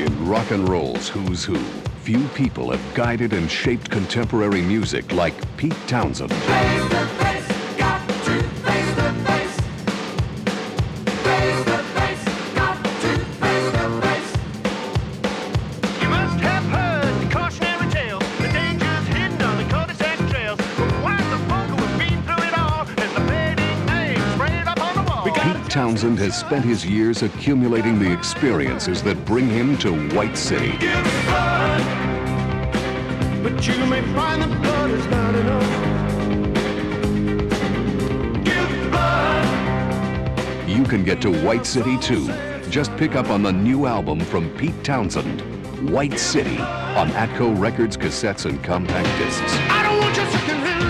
In rock and roll's who's who, few people have guided and shaped contemporary music like Pete Townshend. Face the face, got to face the face. Face the face, got to face the face. You must have heard the cautionary tale, the dangers hidden on the cul-de-sac trails. But why the poker was beaten through it all, and the fading name sprayed up on the wall. Pete Townshend has spent his years accumulating the experiences that bring him to White City. Give blood, but you may find the blood is not enough. Give blood. You can get to White City too. Just pick up on the new album from Pete Townshend, White City, on Atco Records cassettes and compact discs. I don't want your second hand